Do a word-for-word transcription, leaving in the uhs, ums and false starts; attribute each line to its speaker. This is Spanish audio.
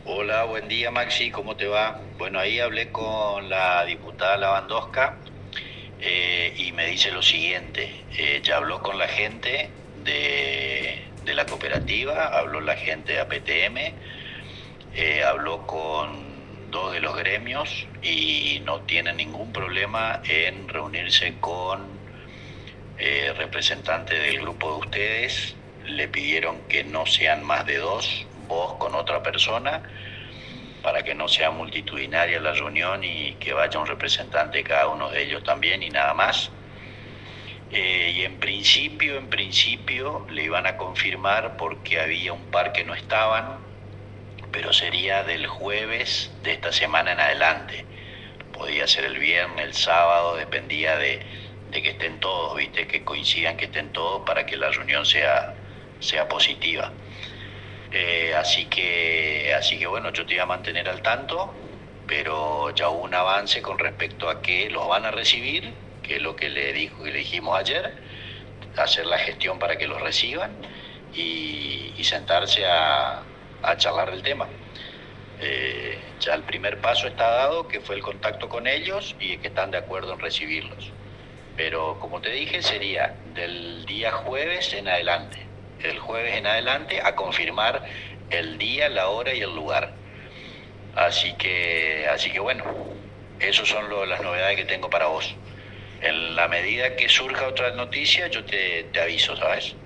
Speaker 1: Hola, buen día Maxi, ¿cómo te va? Bueno, ahí hablé con la diputada Lavandosca eh, y me dice lo siguiente, eh, ya habló con la gente de, de la cooperativa, habló la gente de A P T M, eh, habló con dos de los gremios y no tienen ningún problema en reunirse con eh, representantes del grupo de ustedes. Le pidieron que no sean más de dos, vos con otra persona, para que no sea multitudinaria la reunión y que vaya un representante de cada uno de ellos también y nada más. Eh, y en principio, en principio le iban a confirmar porque había un par que no estaban, pero sería del jueves de esta semana en adelante. Podía ser el viernes, el sábado, dependía de, de que estén todos, ¿viste? Que coincidan, que estén todos para que la reunión sea, sea positiva. Eh, así que, así que bueno, yo te iba a mantener al tanto, pero ya hubo un avance con respecto a que los van a recibir, que es lo que le dijo, que le dijimos ayer, hacer la gestión para que los reciban y, y sentarse a, a charlar del tema. Eh, ya el primer paso está dado, que fue el contacto con ellos y que están de acuerdo en recibirlos. Pero como te dije, sería del día jueves en adelante. El jueves en adelante a confirmar el día, la hora y el lugar. Así que, así que bueno, esas son lo, las novedades que tengo para vos. En la medida que surja otra noticia, yo te, te aviso, ¿sabes?